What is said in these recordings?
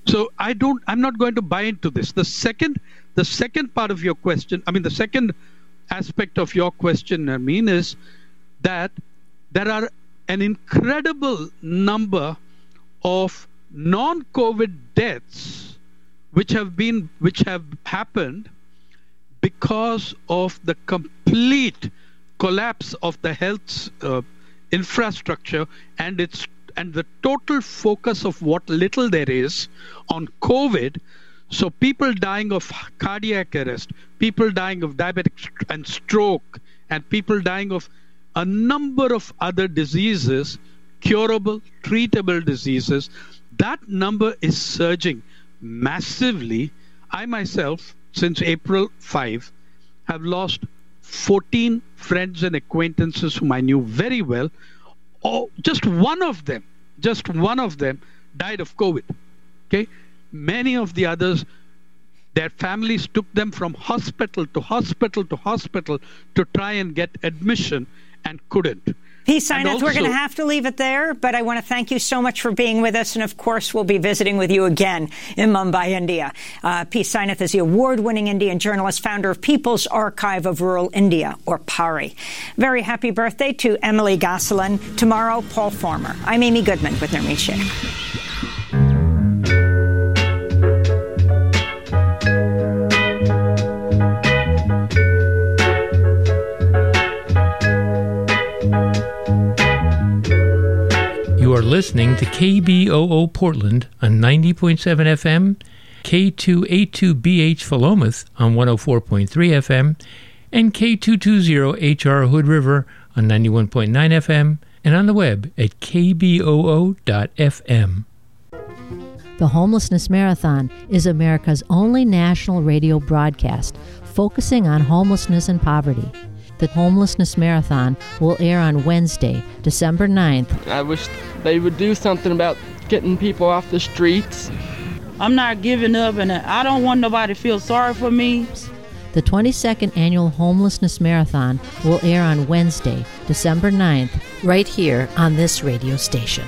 So I'm not going to buy into this. The second part of your question, the second aspect of your question, Nermeen, is that there are an incredible number of non-COVID deaths which have happened because of the complete collapse of the health infrastructure and the total focus of what little there is on COVID. So people dying of cardiac arrest, people dying of diabetic and stroke, and people dying of a number of other diseases, curable, treatable diseases, that number is surging massively. I myself, since April 5, have lost 14 friends and acquaintances whom I knew very well. Oh, just one of them died of COVID. Okay? Many of the others, their families took them from hospital to hospital to hospital to try and get admission and couldn't. P. Sainath, we're going to have to leave it there, but I want to thank you so much for being with us. And of course, we'll be visiting with you again in Mumbai, India. P. Sainath is the award-winning Indian journalist, founder of People's Archive of Rural India, or PARI. Very happy birthday to Emily Gosselin. Tomorrow, Paul Farmer. I'm Amy Goodman with Nermeen Sheikh. You are listening to KBOO Portland on 90.7 FM, K282BH Philomath on 104.3 FM, and K220HR Hood River on 91.9 FM, and on the web at kboo.fm. The Homelessness Marathon is America's only national radio broadcast focusing on homelessness and poverty. The Homelessness Marathon will air on Wednesday, December 9th. I wish they would do something about getting people off the streets. I'm not giving up, and I don't want nobody to feel sorry for me. The 22nd Annual Homelessness Marathon will air on Wednesday, December 9th, right here on this radio station.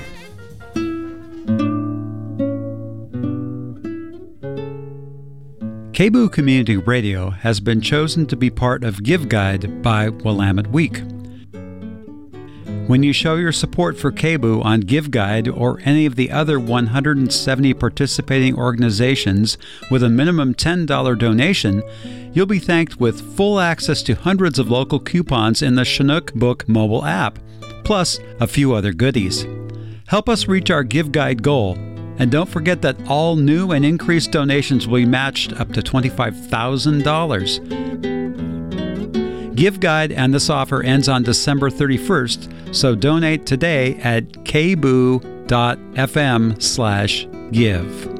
KBOO Community Radio has been chosen to be part of Give Guide by Willamette Week. When you show your support for KBOO on Give Guide or any of the other 170 participating organizations with a minimum $10 donation, you'll be thanked with full access to hundreds of local coupons in the Chinook Book mobile app, plus a few other goodies. Help us reach our Give Guide goal. And don't forget that all new and increased donations will be matched up to $25,000. Give Guide and this offer ends on December 31st, so donate today at kboo.fm/give.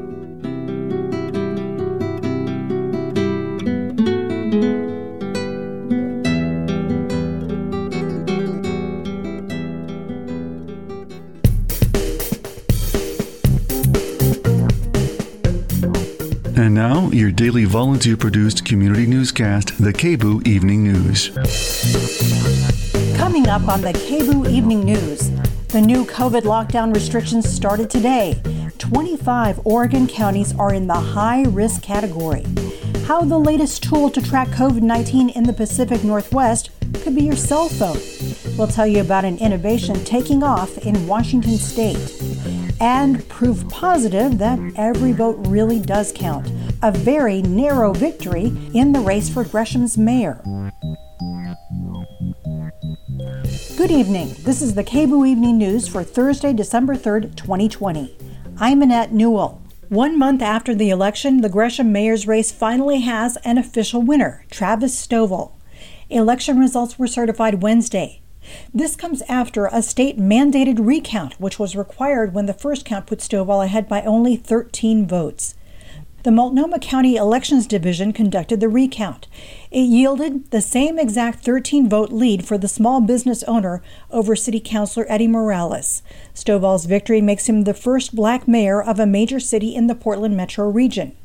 And now, your daily volunteer-produced community newscast, the KBOO Evening News. Coming up on the KBOO Evening News, the new COVID lockdown restrictions started today. 25 Oregon counties are in the high-risk category. How the latest tool to track COVID-19 in the Pacific Northwest could be your cell phone. We'll tell you about an innovation taking off in Washington State. And proof positive that every vote really does count. A very narrow victory in the race for Gresham's mayor. Good evening. This is the KBOO Evening News for Thursday, December 3rd, 2020. I'm Annette Newell. 1 month after the election, the Gresham mayor's race finally has an official winner, Travis Stovall. Election results were certified Wednesday. This comes after a state-mandated recount, which was required when the first count put Stovall ahead by only 13 votes. The Multnomah County Elections Division conducted the recount. It yielded the same exact 13-vote lead for the small business owner over City Councilor Eddie Morales. Stovall's victory makes him the first black mayor of a major city in the Portland metro region.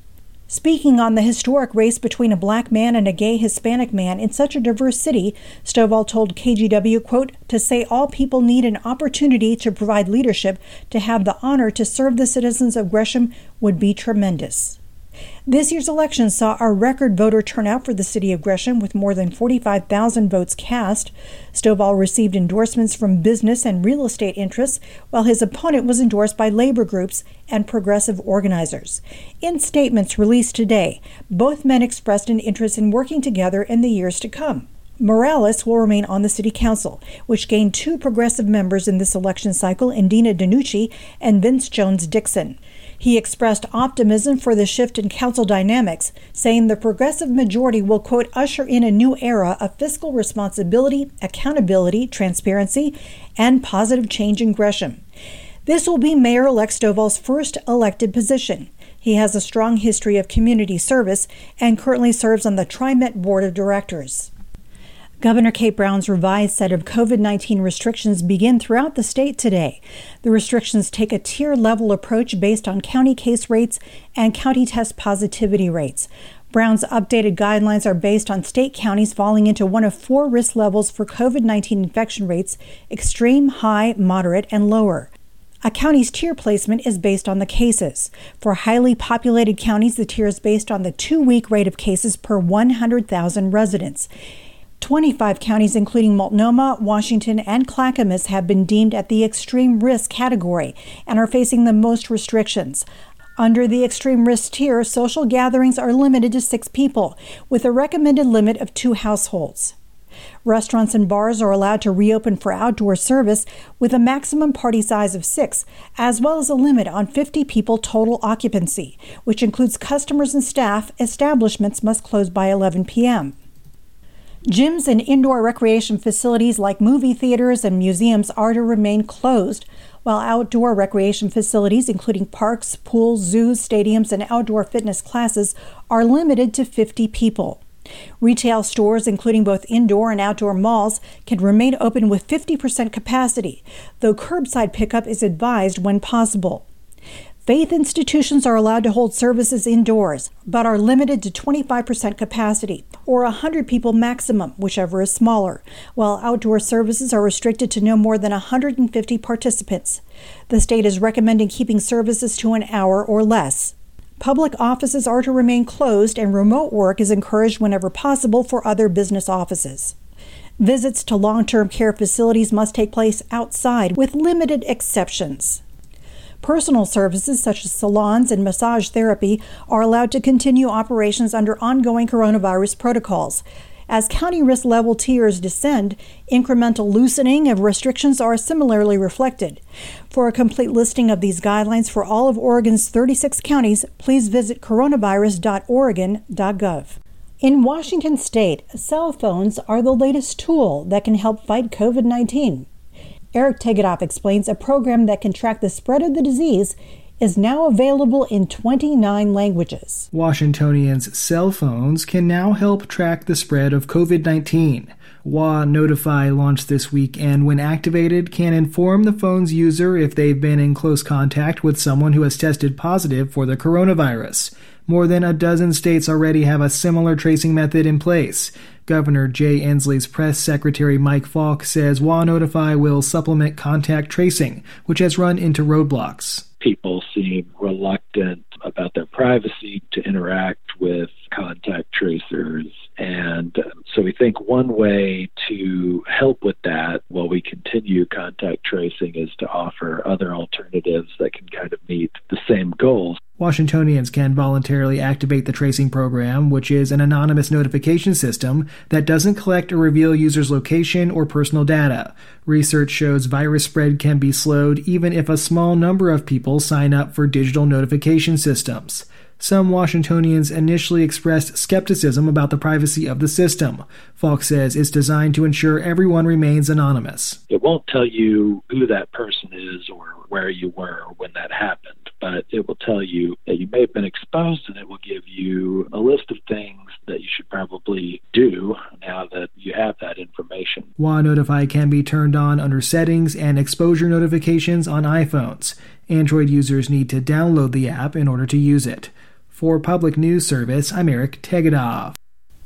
Speaking on the historic race between a black man and a gay Hispanic man in such a diverse city, Stovall told KGW, quote, "To say all people need an opportunity to provide leadership, to have the honor to serve the citizens of Gresham would be tremendous." This year's election saw a record voter turnout for the city of Gresham, with more than 45,000 votes cast. Stovall received endorsements from business and real estate interests, while his opponent was endorsed by labor groups and progressive organizers. In statements released today, both men expressed an interest in working together in the years to come. Morales will remain on the city council, which gained 2 progressive members in this election cycle, Indina Danucci and Vince Jones-Dixon. He expressed optimism for the shift in council dynamics, saying the progressive majority will, quote, "usher in a new era of fiscal responsibility, accountability, transparency, and positive change in Gresham." This will be Mayor-elect Stovall's first elected position. He has a strong history of community service and currently serves on the TriMet Board of Directors. Governor Kate Brown's revised set of COVID-19 restrictions begin throughout the state today. The restrictions take a tier-level approach based on county case rates and county test positivity rates. Brown's updated guidelines are based on state counties falling into one of 4 risk levels for COVID-19 infection rates: extreme, high, moderate, and lower. A county's tier placement is based on the cases. For highly populated counties, the tier is based on the 2-week rate of cases per 100,000 residents. 25 counties, including Multnomah, Washington, and Clackamas, have been deemed at the extreme risk category and are facing the most restrictions. Under the extreme risk tier, social gatherings are limited to 6 people, with a recommended limit of 2 households. Restaurants and bars are allowed to reopen for outdoor service with a maximum party size of 6, as well as a limit on 50 people total occupancy, which includes customers and staff. Establishments must close by 11 p.m. Gyms and indoor recreation facilities like movie theaters and museums are to remain closed, while outdoor recreation facilities, including parks, pools, zoos, stadiums, and outdoor fitness classes, are limited to 50 people. Retail stores, including both indoor and outdoor malls, can remain open with 50% capacity, though curbside pickup is advised when possible. Faith institutions are allowed to hold services indoors, but are limited to 25% capacity, or 100 people maximum, whichever is smaller, while outdoor services are restricted to no more than 150 participants. The state is recommending keeping services to an hour or less. Public offices are to remain closed, and remote work is encouraged whenever possible for other business offices. Visits to long-term care facilities must take place outside, with limited exceptions. Personal services such as salons and massage therapy are allowed to continue operations under ongoing coronavirus protocols. As county risk level tiers descend, incremental loosening of restrictions are similarly reflected. For a complete listing of these guidelines for all of Oregon's 36 counties, please visit coronavirus.oregon.gov. In Washington state, cell phones are the latest tool that can help fight COVID-19. Eric Tegedoff explains a program that can track the spread of the disease is now available in 29 languages. Washingtonians' cell phones can now help track the spread of COVID-19. WA Notify launched this week and, when activated, can inform the phone's user if they've been in close contact with someone who has tested positive for the coronavirus. More than a dozen states already have a similar tracing method in place. Governor Jay Inslee's press secretary Mike Falk says WA Notify will supplement contact tracing, which has run into roadblocks. People seem reluctant about their privacy to interact with contact tracers. And so we think one way to help with that while we continue contact tracing is to offer other alternatives that can kind of meet the same goals. Washingtonians can voluntarily activate the tracing program, which is an anonymous notification system that doesn't collect or reveal users' location or personal data. Research shows virus spread can be slowed even if a small number of people sign up for digital notification systems. Some Washingtonians initially expressed skepticism about the privacy of the system. Falk says it's designed to ensure everyone remains anonymous. It won't tell you who that person is or where you were when that happened, but it will tell you that you may have been exposed, and it will give you a list of things that you should probably do now that you have that information. WA Notify can be turned on under Settings and Exposure Notifications on iPhones. Android users need to download the app in order to use it. For Public News Service, I'm Eric Tegedoff.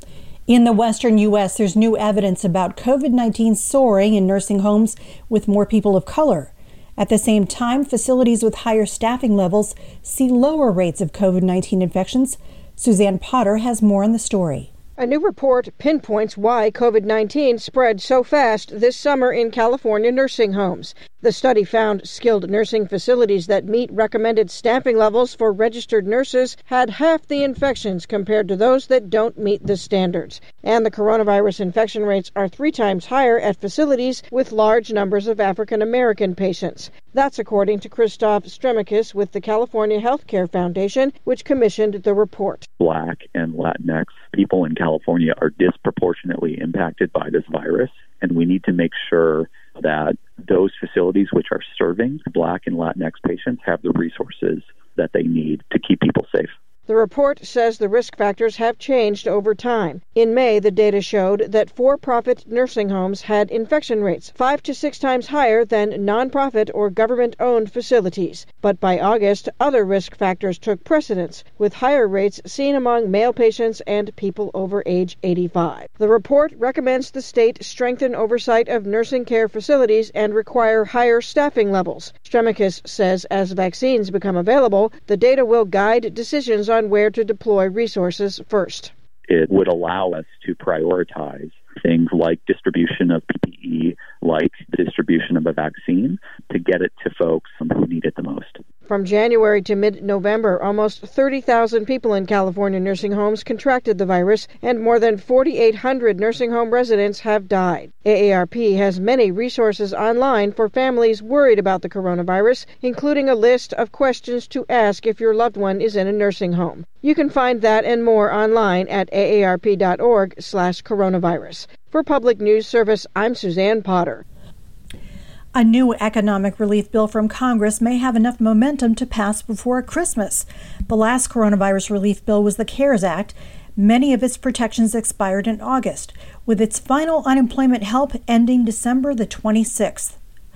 In the western U.S., there's new evidence about COVID-19 soaring in nursing homes with more people of color. At the same time, facilities with higher staffing levels see lower rates of COVID-19 infections. Suzanne Potter has more on the story. A new report pinpoints why COVID-19 spread so fast this summer in California nursing homes. The study found skilled nursing facilities that meet recommended staffing levels for registered nurses had half the infections compared to those that don't meet the standards. And the coronavirus infection rates are 3 times higher at facilities with large numbers of African American patients. That's according to Christoph Stremikis with the California Healthcare Foundation, which commissioned the report. Black and Latinx people in California are disproportionately impacted by this virus, and we need to make sure that those facilities which are serving Black and Latinx patients have the resources that they need to keep people safe. The report says the risk factors have changed over time. In May, the data showed that for-profit nursing homes had infection rates 5 to 6 times higher than nonprofit or government-owned facilities. But by August, other risk factors took precedence, with higher rates seen among male patients and people over age 85. The report recommends the state strengthen oversight of nursing care facilities and require higher staffing levels. Stremikis says as vaccines become available, the data will guide decisions on where to deploy resources first. It would allow us to prioritize things like distribution of PPE, like the distribution of a vaccine, to get it to folks who need it the most. From January to mid-November, almost 30,000 people in California nursing homes contracted the virus, and more than 4,800 nursing home residents have died. AARP has many resources online for families worried about the coronavirus, including a list of questions to ask if your loved one is in a nursing home. You can find that and more online at aarp.org/coronavirus. For Public News Service, I'm Suzanne Potter. A new economic relief bill from Congress may have enough momentum to pass before Christmas. The last coronavirus relief bill was the CARES Act. Many of its protections expired in August, with its final unemployment help ending December the 26th.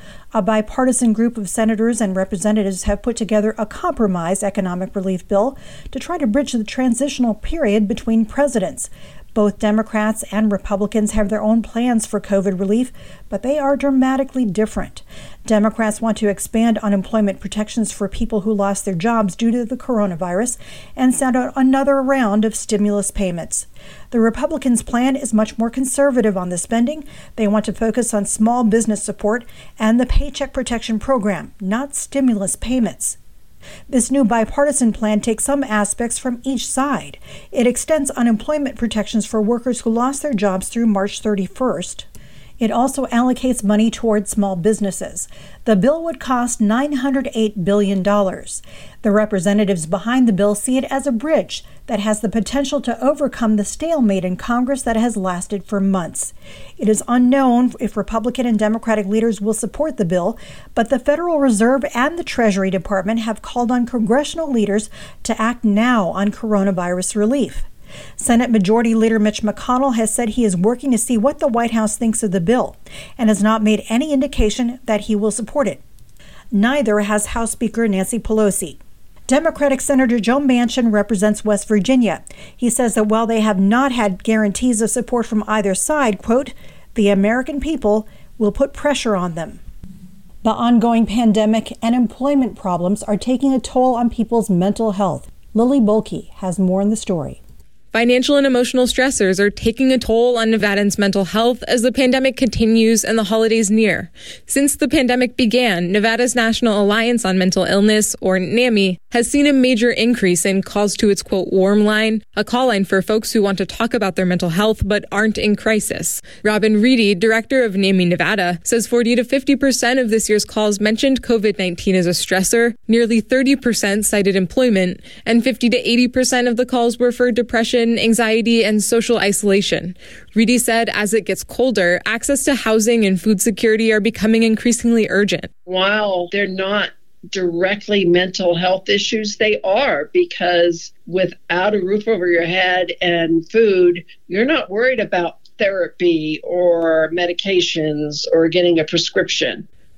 A bipartisan group of senators and representatives have put together a compromise economic relief bill to try to bridge the transitional period between presidents. Both Democrats and Republicans have their own plans for COVID relief, but they are dramatically different. Democrats want to expand unemployment protections for people who lost their jobs due to the coronavirus and send out another round of stimulus payments. The Republicans' plan is much more conservative on the spending. They want to focus on small business support and the Paycheck Protection Program, not stimulus payments. This new bipartisan plan takes some aspects from each side. It extends unemployment protections for workers who lost their jobs through March 31st. It also allocates money toward small businesses. The bill would cost $908 billion. The representatives behind the bill see it as a bridge that has the potential to overcome the stalemate in Congress that has lasted for months. It is unknown if Republican and Democratic leaders will support the bill, but the Federal Reserve and the Treasury Department have called on congressional leaders to act now on coronavirus relief. Senate Majority Leader Mitch McConnell has said he is working to see what the White House thinks of the bill and has not made any indication that he will support it. Neither has House Speaker Nancy Pelosi. Democratic Senator Joe Manchin represents West Virginia. He says that while they have not had guarantees of support from either side, quote, the American people will put pressure on them. The ongoing pandemic and employment problems are taking a toll on people's mental health. Lily Bolke has more on the story. Financial and emotional stressors are taking a toll on Nevadans' mental health as the pandemic continues and the holidays near. Since the pandemic began, Nevada's National Alliance on Mental Illness, or NAMI, has seen a major increase in calls to its, quote, warm line, a call line for folks who want to talk about their mental health but aren't in crisis. Robin Reedy, director of NAMI Nevada, says 40 to 50% of this year's calls mentioned COVID-19 as a stressor, nearly 30% cited employment, and 50 to 80% of the calls were for depression, anxiety, and social isolation. Reedy said as it gets colder, access to housing and food security are becoming increasingly urgent. While they're not directly mental health issues, they are, because without a roof over your head and food, you're not worried about therapy or medications or getting a prescription.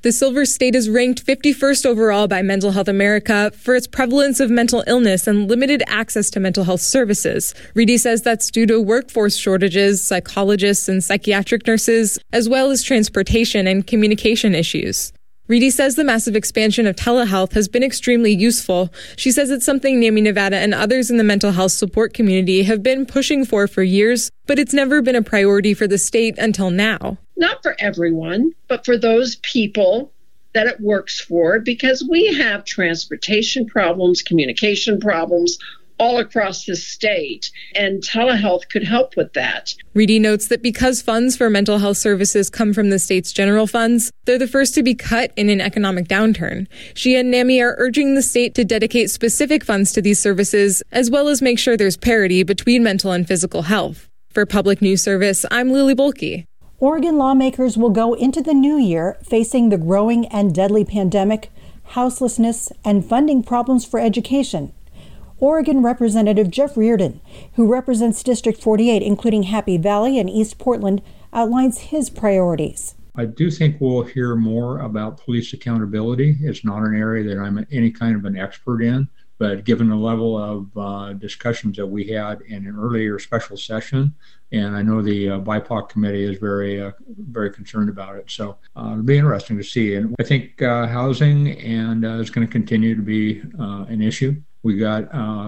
The Silver State is ranked 51st overall by Mental Health America for its prevalence of mental illness and limited access to mental health services. Reedy says that's due to workforce shortages, psychologists and psychiatric nurses, as well as transportation and communication issues. Reedy says the massive expansion of telehealth has been extremely useful. She says it's something NAMI Nevada and others in the mental health support community have been pushing for years, but it's never been a priority for the state until now. Not for everyone, but for those people that it works for, because we have transportation problems, communication problems all across the state, and telehealth could help with that. Reedy notes that because funds for mental health services come from the state's general funds, they're the first to be cut in an economic downturn. She and NAMI are urging the state to dedicate specific funds to these services, as well as make sure there's parity between mental and physical health. For Public News Service, I'm Lily Bolke. Oregon lawmakers will go into the new year facing the growing and deadly pandemic, houselessness, and funding problems for education. Oregon Representative Jeff Reardon, who represents District 48, including Happy Valley and East Portland, outlines his priorities. I do think we'll hear more about police accountability. It's not an area that I'm any kind of an expert in, but given the level of discussions that we had in an earlier special session, and I know the BIPOC committee is very concerned about it. So it'll be interesting to see. And I think housing and is going to continue to be an issue. We got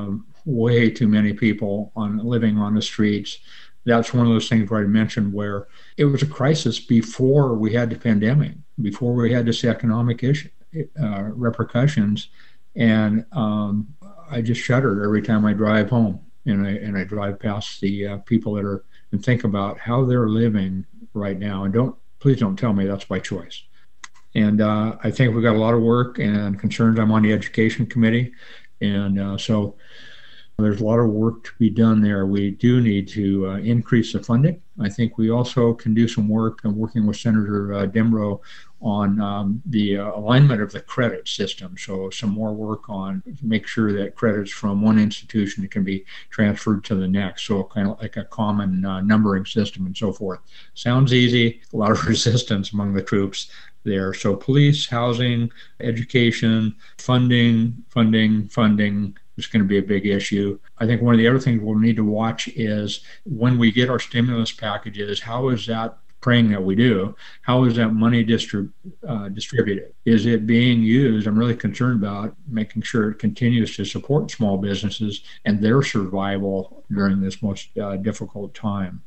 way too many people living on the streets. That's one of those things where I mentioned where it was a crisis before we had the pandemic, before we had this economic issue, repercussions. And I just shudder every time I drive home and I drive past the people that are and think about how they're living right now. And please don't tell me that's by choice. And I think we've got a lot of work and concerns. I'm on the education committee. And so there's a lot of work to be done there. We do need to increase the funding. I think we also can do some work working with Senator Dembrow on the alignment of the credit system. So some more work on make sure that credits from one institution can be transferred to the next. So kind of like a common numbering system and so forth. Sounds easy, a lot of resistance among the troops there. So police, housing, education, funding is going to be a big issue. I think one of the other things we'll need to watch is when we get our stimulus packages, how is that praying that we do? How is that money distributed? Is it being used? I'm really concerned about making sure it continues to support small businesses and their survival during this most difficult time.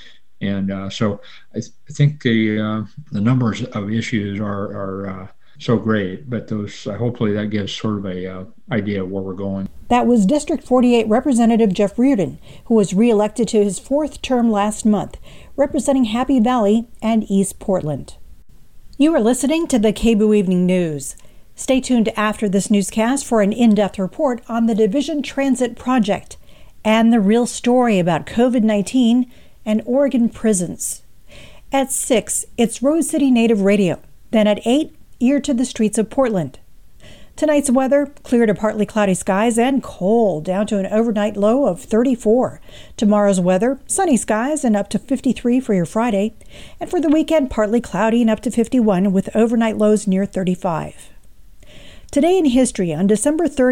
And so I think the numbers of issues are so great, but hopefully that gives sort of a idea of where we're going. That was District 48 Representative Jeff Reardon, who was reelected to his fourth term last month, representing Happy Valley and East Portland. You are listening to the KBOO Evening News. Stay tuned after this newscast for an in-depth report on the Division Transit Project and the real story about COVID-19 and Oregon prisons. At 6, it's Rose City Native Radio. Then at 8, Ear to the Streets of Portland. Tonight's weather, clear to partly cloudy skies and cold, down to an overnight low of 34. Tomorrow's weather, sunny skies and up to 53 for your Friday. And for the weekend, partly cloudy and up to 51 with overnight lows near 35. Today in history, on December 3,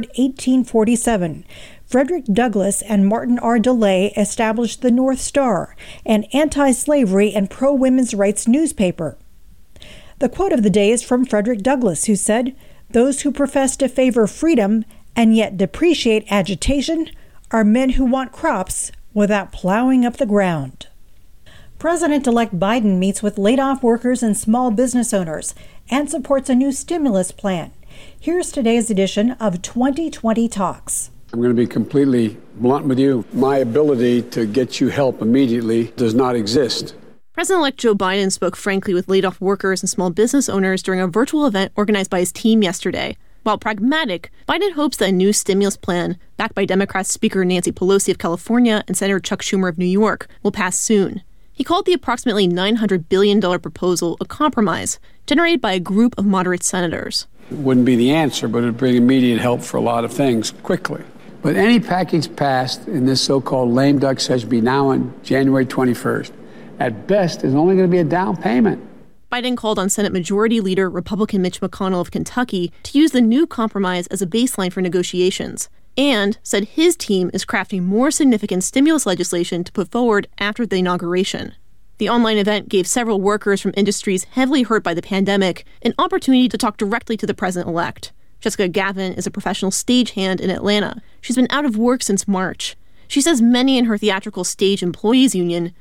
1847, Frederick Douglass and Martin R. DeLay established the North Star, an anti-slavery and pro-women's rights newspaper. The quote of the day is from Frederick Douglass, who said, "Those who profess to favor freedom and yet depreciate agitation are men who want crops without plowing up the ground." President-elect Biden meets with laid-off workers and small business owners and supports a new stimulus plan. Here's today's edition of 2020 Talks. I'm going to be completely blunt with you. My ability to get you help immediately does not exist. President-elect Joe Biden spoke frankly with laid-off workers and small business owners during a virtual event organized by his team yesterday. While pragmatic, Biden hopes that a new stimulus plan, backed by Democrat Speaker Nancy Pelosi of California and Senator Chuck Schumer of New York, will pass soon. He called the approximately $900 billion proposal a compromise, generated by a group of moderate senators. It wouldn't be the answer, but it would bring immediate help for a lot of things quickly. But any package passed in this so-called lame duck session be now on January 21st. At best, is only going to be a down payment. Biden called on Senate Majority Leader Republican Mitch McConnell of Kentucky to use the new compromise as a baseline for negotiations, and said his team is crafting more significant stimulus legislation to put forward after the inauguration. The online event gave several workers from industries heavily hurt by the pandemic an opportunity to talk directly to the president-elect. Jessica Gavin is a professional stagehand in Atlanta. She's been out of work since March. She says many in her theatrical stage employees union,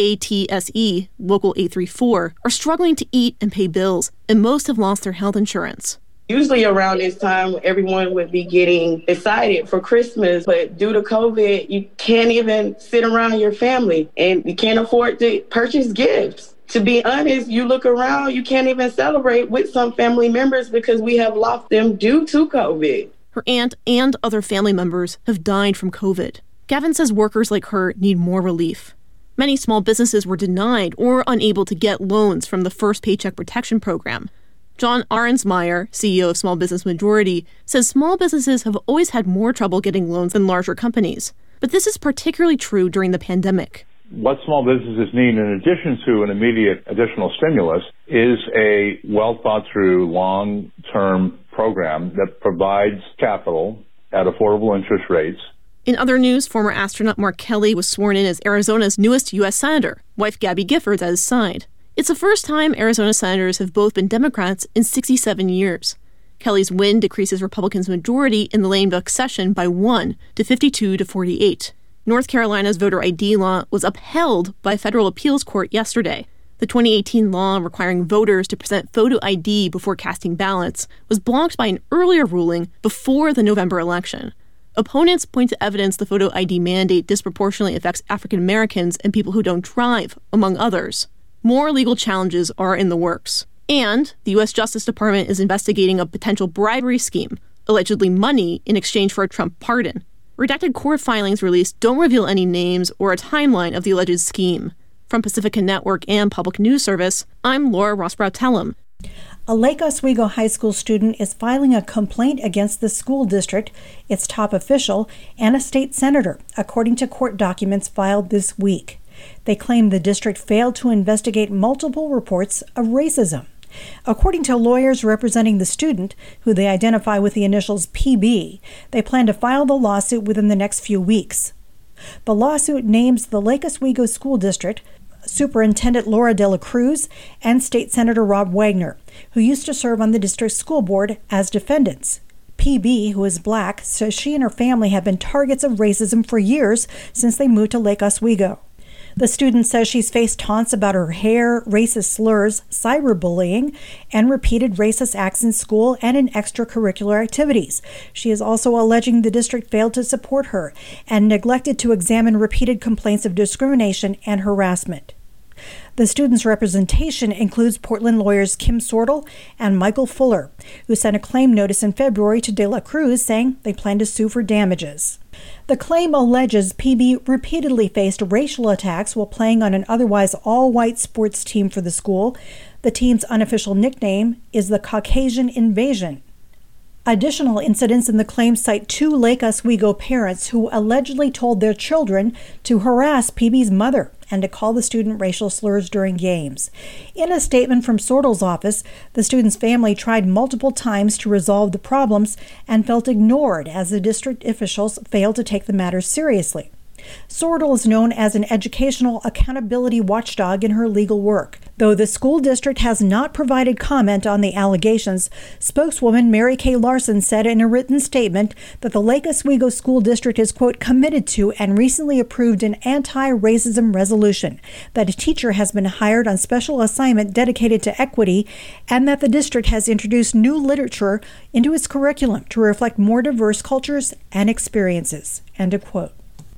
IATSE, Local 834, are struggling to eat and pay bills, and most have lost their health insurance. Usually around this time, everyone would be getting excited for Christmas, but due to COVID, you can't even sit around your family, and you can't afford to purchase gifts. To be honest, you look around, you can't even celebrate with some family members because we have lost them due to COVID. Her aunt and other family members have died from COVID. Gavin says workers like her need more relief. Many small businesses were denied or unable to get loans from the First Paycheck Protection Program. John Arensmeyer, CEO of Small Business Majority, says small businesses have always had more trouble getting loans than larger companies. But this is particularly true during the pandemic. What small businesses need, in addition to an immediate additional stimulus, is a well-thought-through, long-term program that provides capital at affordable interest rates. In other news, former astronaut Mark Kelly was sworn in as Arizona's newest U.S. Senator, wife Gabby Giffords at his side. It's the first time Arizona senators have both been Democrats in 67 years. Kelly's win decreases Republicans' majority in the lame duck session by 1 to 52 to 48. North Carolina's voter ID law was upheld by a federal appeals court yesterday. The 2018 law requiring voters to present photo ID before casting ballots was blocked by an earlier ruling before the November election. Opponents point to evidence the photo ID mandate disproportionately affects African Americans and people who don't drive, among others. More legal challenges are in the works. And the U.S. Justice Department is investigating a potential bribery scheme, allegedly money in exchange for a Trump pardon. Redacted court filings released don't reveal any names or a timeline of the alleged scheme. From Pacifica Network and Public News Service, I'm Laura Rosbrow-Tellem. A Lake Oswego High School student is filing a complaint against the school district, its top official, and a state senator, according to court documents filed this week. They claim the district failed to investigate multiple reports of racism. According to lawyers representing the student, who they identify with the initials PB, they plan to file the lawsuit within the next few weeks. The lawsuit names the Lake Oswego School District, Superintendent Laura De La Cruz, and State Senator Rob Wagner, who used to serve on the district school board, as defendants. PB, who is black, says she and her family have been targets of racism for years since they moved to Lake Oswego. The student says she's faced taunts about her hair, racist slurs, cyberbullying, and repeated racist acts in school and in extracurricular activities. She is also alleging the district failed to support her and neglected to examine repeated complaints of discrimination and harassment. The student's representation includes Portland lawyers Kim Sortel and Michael Fuller, who sent a claim notice in February to De La Cruz saying they plan to sue for damages. The claim alleges PB repeatedly faced racial attacks while playing on an otherwise all-white sports team for the school. The team's unofficial nickname is the Caucasian Invasion. Additional incidents in the claim cite 2 Lake Oswego parents who allegedly told their children to harass PB's mother and to call the student racial slurs during games. In a statement from Sortel's office, the student's family tried multiple times to resolve the problems and felt ignored as the district officials failed to take the matter seriously. Sortel is known as an educational accountability watchdog in her legal work. Though the school district has not provided comment on the allegations, spokeswoman Mary Kay Larson said in a written statement that the Lake Oswego School District is, quote, committed to and recently approved an anti-racism resolution, that a teacher has been hired on special assignment dedicated to equity, and that the district has introduced new literature into its curriculum to reflect more diverse cultures and experiences, end of quote.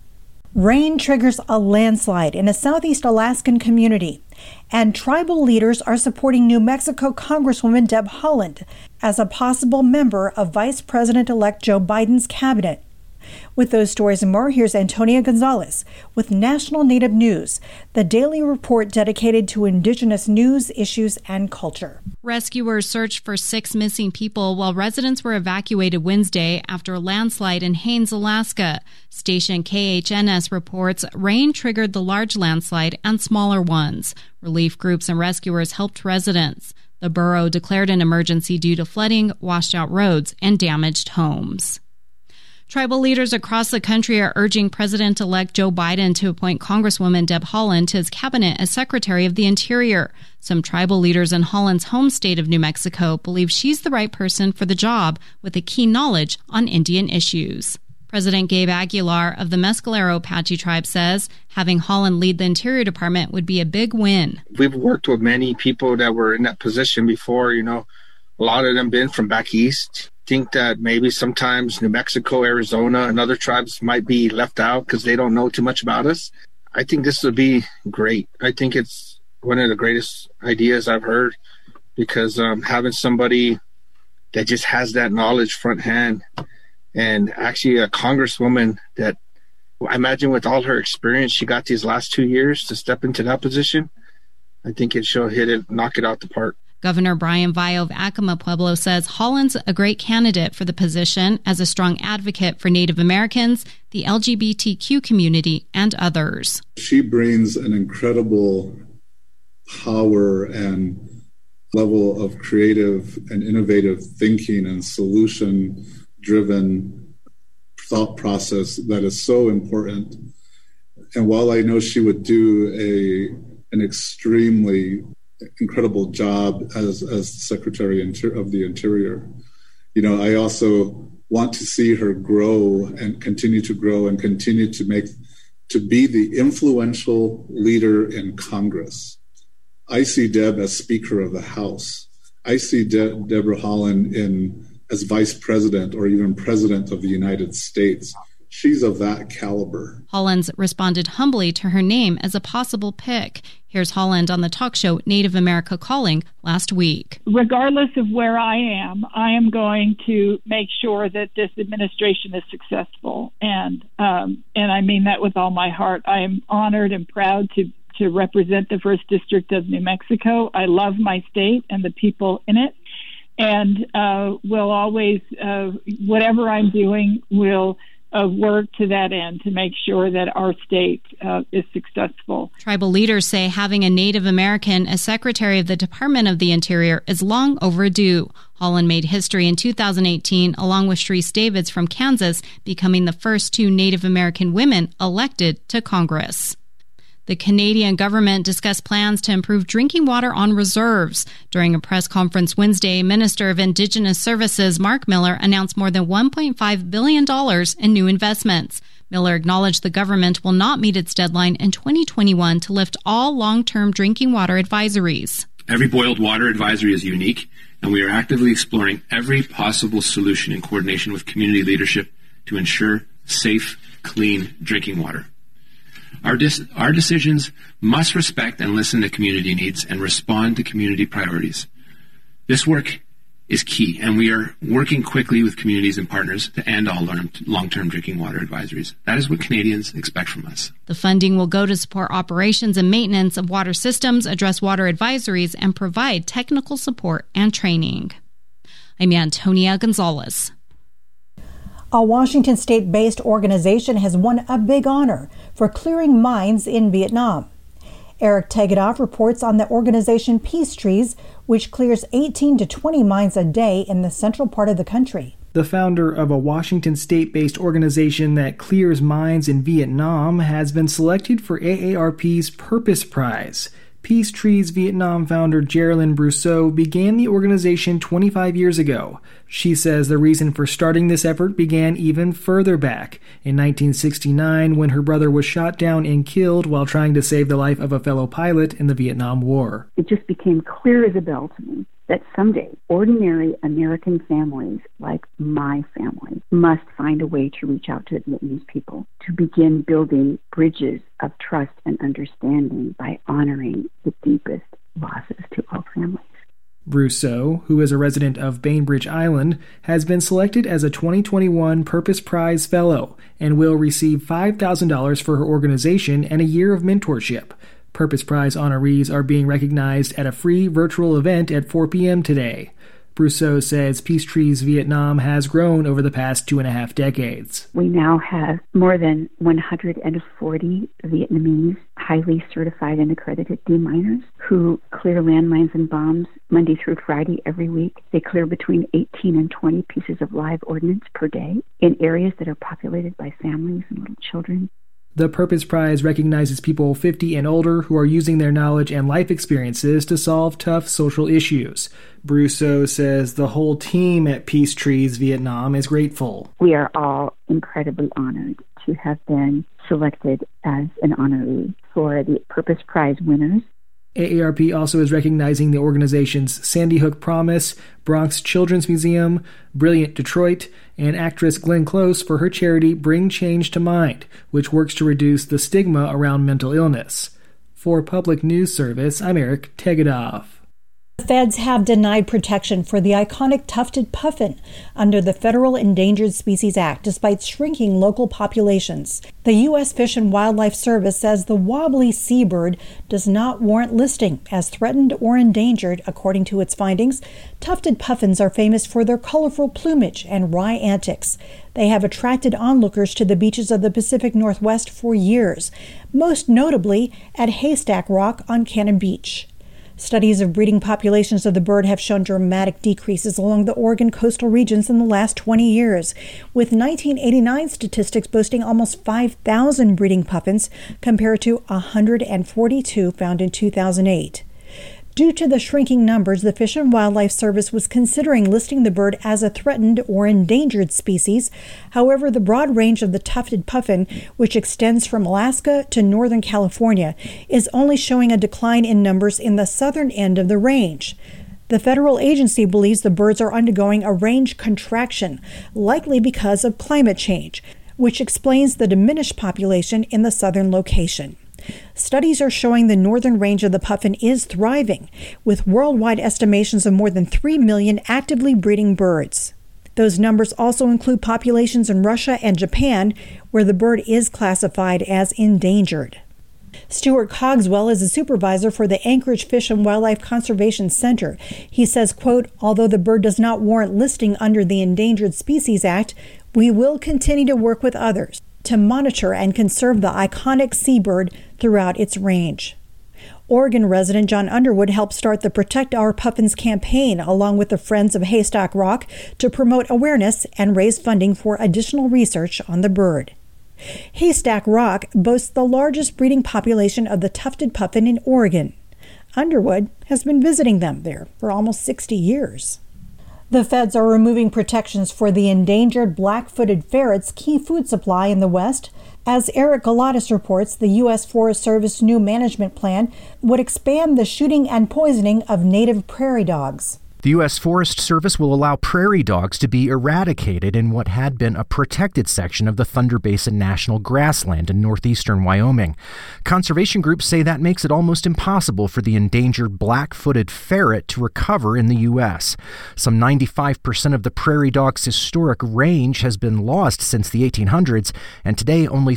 Rain triggers a landslide in a southeast Alaskan community, and tribal leaders are supporting New Mexico Congresswoman Deb Haaland as a possible member of Vice President-elect Joe Biden's cabinet. With those stories and more, here's Antonia Gonzalez with National Native News, the daily report dedicated to Indigenous news, issues, and culture. Rescuers searched for 6 missing people while residents were evacuated Wednesday after a landslide in Haines, Alaska. Station KHNS reports rain triggered the large landslide and smaller ones. Relief groups and rescuers helped residents. The borough declared an emergency due to flooding, washed out roads, and damaged homes. Tribal leaders across the country are urging President-elect Joe Biden to appoint Congresswoman Deb Haaland to his cabinet as Secretary of the Interior. Some tribal leaders in Haaland's home state of New Mexico believe she's the right person for the job with a keen knowledge on Indian issues. President Gabe Aguilar of the Mescalero Apache tribe says having Haaland lead the Interior Department would be a big win. We've worked with many people that were in that position before, a lot of them been from back east. Think that maybe sometimes New Mexico, Arizona, and other tribes might be left out because they don't know too much about us. I think this would be great. I think it's one of the greatest ideas I've heard because having somebody that just has that knowledge front hand and actually a congresswoman that I imagine with all her experience she got these last 2 years to step into that position, I think she'll knock it out the park. Governor Brian Valle of Acoma Pueblo says Haaland's a great candidate for the position as a strong advocate for Native Americans, the LGBTQ community, and others. She brings an incredible power and level of creative and innovative thinking and solution-driven thought process that is so important. And while I know she would do an extremely incredible job as Secretary of the Interior, I also want to see her grow and continue to be the influential leader in Congress. I see Deb as Speaker of the House. I see Deborah Haaland as Vice President or even President of the United States. She's of that caliber. Haaland responded humbly to her name as a possible pick. Here's Haaland on the talk show Native America Calling last week. Regardless of where I am going to make sure that this administration is successful. And I mean that with all my heart. I am honored and proud to represent the 1st District of New Mexico. I love my state and the people in it. And will always, whatever I'm doing, will work to that end to make sure that our state is successful. Tribal leaders say having a Native American as Secretary of the Department of the Interior is long overdue. Haaland made history in 2018 along with Sharice Davids from Kansas, becoming the first 2 Native American women elected to Congress. The Canadian government discussed plans to improve drinking water on reserves. During a press conference Wednesday, Minister of Indigenous Services Mark Miller announced more than $1.5 billion in new investments. Miller acknowledged the government will not meet its deadline in 2021 to lift all long-term drinking water advisories. Every boiled water advisory is unique, and we are actively exploring every possible solution in coordination with community leadership to ensure safe, clean drinking water. Our decisions must respect and listen to community needs and respond to community priorities. This work is key, and we are working quickly with communities and partners to end all long-term drinking water advisories. That is what Canadians expect from us. The funding will go to support operations and maintenance of water systems, address water advisories, and provide technical support and training. I'm Antonia Gonzalez. A Washington state-based organization has won a big honor for clearing mines in Vietnam. Eric Tegedoff reports on the organization Peace Trees, which clears 18 to 20 mines a day in the central part of the country. The founder of a Washington state-based organization that clears mines in Vietnam has been selected for AARP's Purpose Prize. Peace Trees Vietnam founder Geraldine Brousseau began the organization 25 years ago. She says the reason for starting this effort began even further back, in 1969, when her brother was shot down and killed while trying to save the life of a fellow pilot in the Vietnam War. It just became clear as a bell to me that someday ordinary American families like my family must find a way to reach out to Vietnamese people, to begin building bridges of trust and understanding by honoring the deepest losses to all families. Brousseau, who is a resident of Bainbridge Island, has been selected as a 2021 Purpose Prize Fellow and will receive $5,000 for her organization and a year of mentorship. Purpose Prize honorees are being recognized at a free virtual event at 4 p.m. today. Brousseau says Peace Trees Vietnam has grown over the past 2.5 decades. We now have more than 140 Vietnamese highly certified and accredited deminers who clear landmines and bombs Monday through Friday every week. They clear between 18 and 20 pieces of live ordnance per day in areas that are populated by families and little children. The Purpose Prize recognizes people 50 and older who are using their knowledge and life experiences to solve tough social issues. Brousseau says the whole team at Peace Trees Vietnam is grateful. We are all incredibly honored to have been selected as an honoree for the Purpose Prize winners. AARP also is recognizing the organization's Sandy Hook Promise, Bronx Children's Museum, Brilliant Detroit, and actress Glenn Close for her charity Bring Change to Mind, which works to reduce the stigma around mental illness. For Public News Service, I'm Eric Tegedoff. The feds have denied protection for the iconic tufted puffin under the Federal Endangered Species Act, despite shrinking local populations. The U.S. Fish and Wildlife Service says the wobbly seabird does not warrant listing as threatened or endangered, according to its findings. Tufted puffins are famous for their colorful plumage and wry antics. They have attracted onlookers to the beaches of the Pacific Northwest for years, most notably at Haystack Rock on Cannon Beach. Studies of breeding populations of the bird have shown dramatic decreases along the Oregon coastal regions in the last 20 years, with 1989 statistics boasting almost 5,000 breeding puffins compared to 142 found in 2008. Due to the shrinking numbers, the Fish and Wildlife Service was considering listing the bird as a threatened or endangered species. However, the broad range of the tufted puffin, which extends from Alaska to northern California, is only showing a decline in numbers in the southern end of the range. The federal agency believes the birds are undergoing a range contraction, likely because of climate change, which explains the diminished population in the southern location. Studies are showing the northern range of the puffin is thriving, with worldwide estimations of more than 3 million actively breeding birds. Those numbers also include populations in Russia and Japan, where the bird is classified as endangered. Stuart Cogswell is a supervisor for the Anchorage Fish and Wildlife Conservation Center. He says, quote, "Although the bird does not warrant listing under the Endangered Species Act, we will continue to work with others to monitor and conserve the iconic seabird throughout its range." Oregon resident John Underwood helped start the Protect Our Puffins campaign along with the Friends of Haystack Rock to promote awareness and raise funding for additional research on the bird. Haystack Rock boasts the largest breeding population of the tufted puffin in Oregon. Underwood has been visiting them there for almost 60 years. The feds are removing protections for the endangered black-footed ferret's key food supply in the West. As Eric Galatis reports, the U.S. Forest Service new management plan would expand the shooting and poisoning of native prairie dogs. The U.S. Forest Service will allow prairie dogs to be eradicated in what had been a protected section of the Thunder Basin National Grassland in northeastern Wyoming. Conservation groups say that makes it almost impossible for the endangered black-footed ferret to recover in the U.S. Some 95% of the prairie dog's historic range has been lost since the 1800s, and today only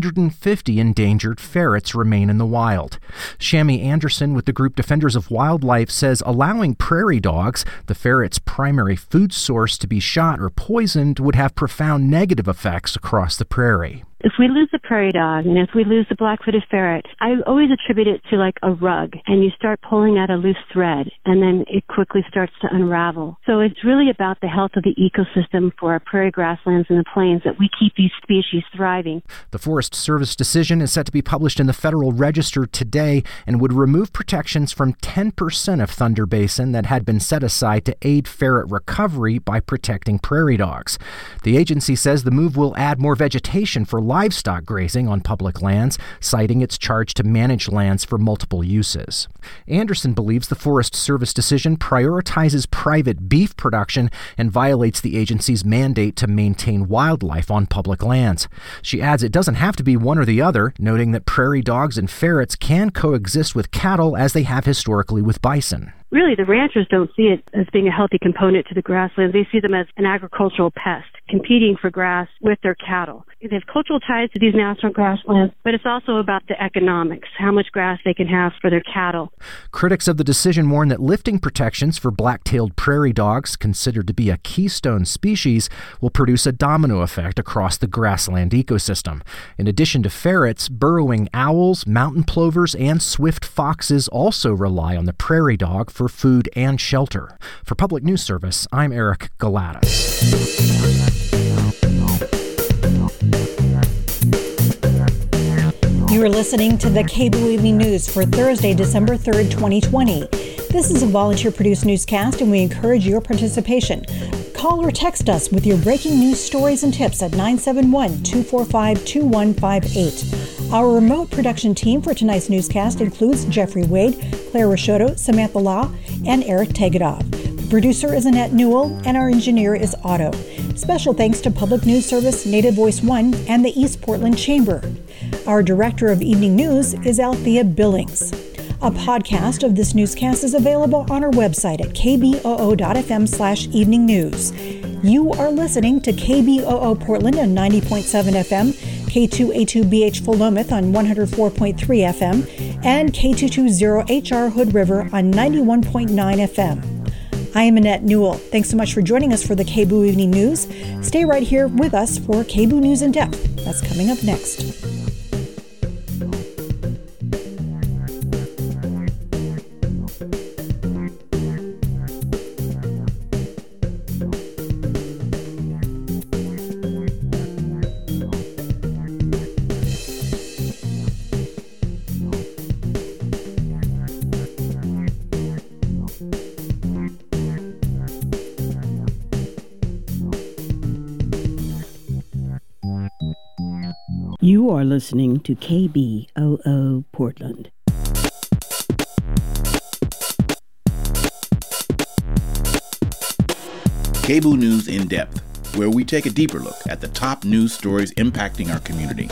350 endangered ferrets remain in the wild. Shami Anderson with the group Defenders of Wildlife says allowing prairie dogs, the ferret's primary food source, to be shot or poisoned would have profound negative effects across the prairie. If we lose the prairie dog and if we lose the black-footed ferret, I always attribute it to like a rug, and you start pulling at a loose thread, and then it quickly starts to unravel. So it's really about the health of the ecosystem for our prairie grasslands and the plains that we keep these species thriving. The Forest Service decision is set to be published in the Federal Register today and would remove protections from 10% of Thunder Basin that had been set aside to aid ferret recovery by protecting prairie dogs. The agency says the move will add more vegetation for livestock grazing on public lands, citing its charge to manage lands for multiple uses. Anderson believes the Forest Service decision prioritizes private beef production and violates the agency's mandate to maintain wildlife on public lands. She adds it doesn't have to be one or the other, noting that prairie dogs and ferrets can coexist with cattle as they have historically with bison. really the ranchers don't see it as being a healthy component to the grasslands. They see them as an agricultural pest, competing for grass with their cattle. They have cultural ties to these national grasslands, but it's also about the economics, how much grass they can have for their cattle. Critics of the decision warn that lifting protections for black-tailed prairie dogs, considered to be a keystone species, will produce a domino effect across the grassland ecosystem. In addition to ferrets, burrowing owls, mountain plovers, and swift foxes also rely on the prairie dog for food and shelter. For Public News Service, I'm Eric Galatas. You are listening to the KBOO Evening News for Thursday, December 3rd, 2020. This is a volunteer-produced newscast, and we encourage your participation. Call or text us with your breaking news stories and tips at 971-245-2158. Our remote production team for tonight's newscast includes Jeffrey Wade, Claire Rashoto, Samantha Law, and Eric Tegedoff. The producer is Annette Newell, and our engineer is Otto. Special thanks to Public News Service, Native Voice One, and the East Portland Chamber. Our director of evening news is Althea Billings. A podcast of this newscast is available on our website at kboo.fm/evening news. You are listening to KBOO Portland on 90.7 FM, K2A2BH Philomath on 104.3 FM, and K220HR Hood River on 91.9 FM. I am Annette Newell. Thanks so much for joining us for the KBOO Evening News. Stay right here with us for KBOO News in Depth. That's coming up next. You are listening to KBOO Portland. KBOO News in Depth, where we take a deeper look at the top news stories impacting our community.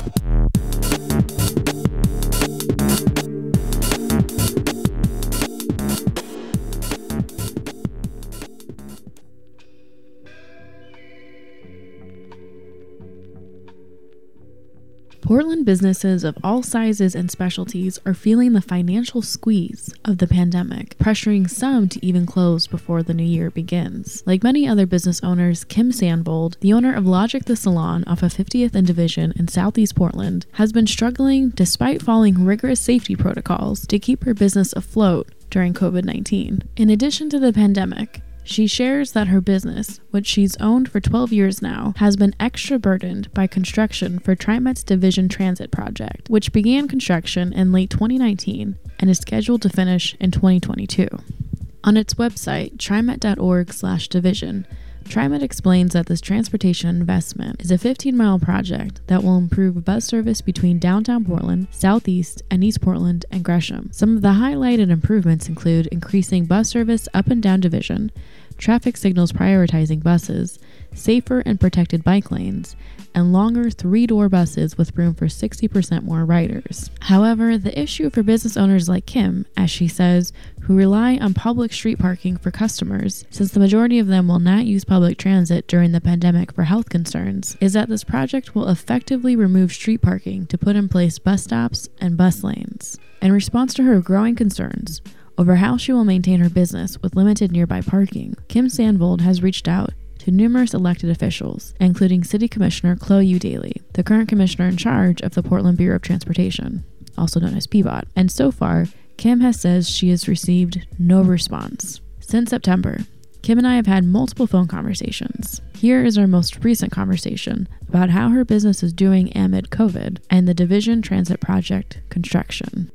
Portland businesses of all sizes and specialties are feeling the financial squeeze of the pandemic, pressuring some to even close before the new year begins. Like many other business owners, Kim Sandbold, the owner of Logic the Salon off of 50th and Division in Southeast Portland, has been struggling despite following rigorous safety protocols to keep her business afloat during COVID-19. In addition to the pandemic, she shares that her business, which she's owned for 12 years now, has been extra burdened by construction for TriMet's Division Transit project, which began construction in late 2019 and is scheduled to finish in 2022. On its website, trimet.org/division, TriMet explains that this transportation investment is a 15-mile project that will improve bus service between downtown Portland, Southeast, and East Portland and Gresham. Some of the highlighted improvements include increasing bus service up and down Division, traffic signals prioritizing buses, safer and protected bike lanes, and longer 3-door buses with room for 60% more riders. However, the issue for business owners like Kim, as she says, who rely on public street parking for customers, since the majority of them will not use public transit during the pandemic for health concerns, is that this project will effectively remove street parking to put in place bus stops and bus lanes. In response to her growing concerns over how she will maintain her business with limited nearby parking, Kim Sandvold has reached out to numerous elected officials, including City Commissioner Chloe Udaly, the current commissioner in charge of the Portland Bureau of Transportation, also known as PBOT. And so far, Kim has said she has received no response. Since September, Kim and I have had multiple phone conversations. Here is our most recent conversation about how her business is doing amid COVID and the Division Transit Project construction.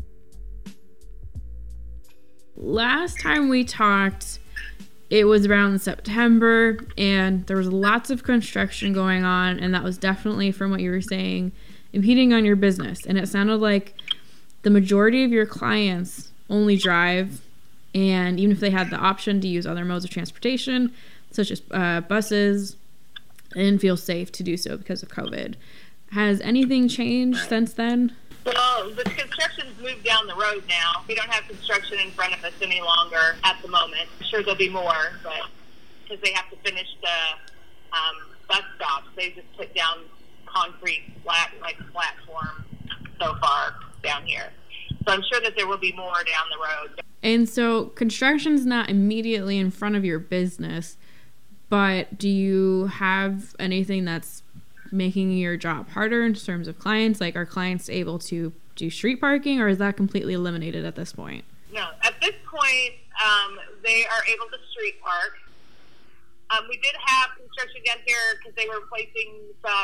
Last time we talked, it was around September, and there was lots of construction going on, and that was definitely, from what you were saying, impeding on your business. And it sounded like the majority of your clients only drive, and even if they had the option to use other modes of transportation, such as buses, they didn't feel safe to do so because of COVID. Has anything changed since then? Well, No, the construction's moved down the road now. We don't have construction in front of us any longer at the moment. I'm sure there'll be more, but because they have to finish the bus stops, they just put down concrete platform so far down here. So I'm sure that there will be more down the road. And so construction's not immediately in front of your business, but do you have anything that's making your job harder in terms of clients? Like, are clients able to do street parking, or is that completely eliminated at this point? No, at this point, they are able to street park. We did have construction down here because they were replacing